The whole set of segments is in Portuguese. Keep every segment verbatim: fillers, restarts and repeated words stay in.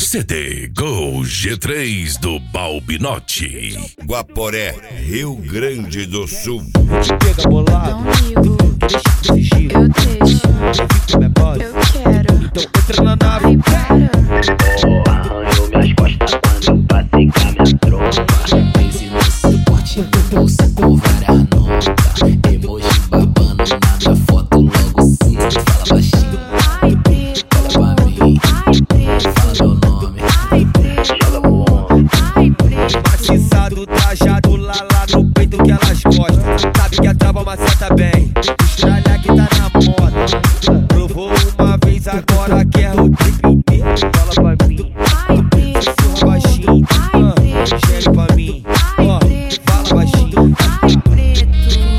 C D Gol G três do Balbinotti. Guaporé, Rio Grande do Sul. Te pega bolado, deixa de exigir. Eu deixo, Fica minha base, eu quero. então entra na nave. Ai, para. Arranhou minhas costas quando eu passei com a minha tropa. Esse no suporte do bolso com várias notas. Emoji babando na minha foto, logo cedo. Fala baixinho, Ai, preto. fala pra mim, Ai, preto. fala meu nome. Ai, preto. Joga pro homem. Ai, preto. Maciçado, trajado, lá lá no peito que elas gostam. Sabe que a trava maceta bem, estralha que tá na moda. Provou uma vez, agora quer o tempo inteiro. Fala pra mim, Ai, preto. sussurra baixinho, ah, gere pra mim, ó, fala baixinho. Ai, preto.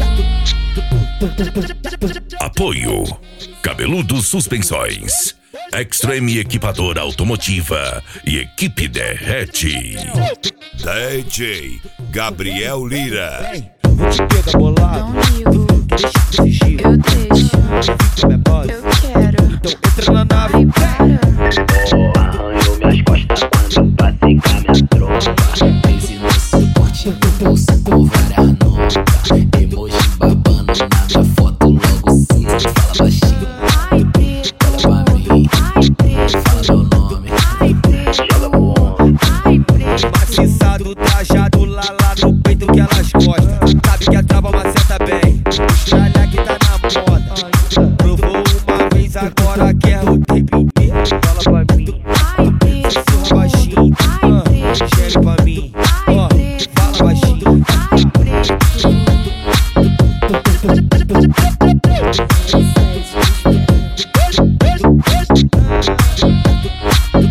Apoio Cabeludo Suspensões, Extreme Equipadora Automotiva e Equipe Derrete. D J Gabriel Lira. Vou te pegar bolado, Não ligo, deixa de exigir. eu deixo, Fica minha base, eu quero. então entra na nave. Ai, para. Arranhou minhas costas quando eu passei com a minha tropa. Esse no suporte do bolso com várias notas. Emoji babando na minha foto, logo cedo. Fala baixinho, Ai, preto. fala pra mim, Ai, preto. fala meu nome. Ai, preto. Joga pro homem. Ai, preto. Maciçado, trajado, lá lá no peito que elas gostam. Sabe que a trava maceta bem, estralha que tá na moda. Provou uma vez, agora quer o tempo inteiro. Fala pra mim, Ai, preto. sussurra baixinho, ah, gere pra mim, ó, fala baixinho. Ai, preto.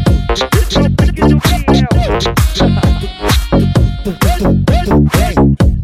Vem,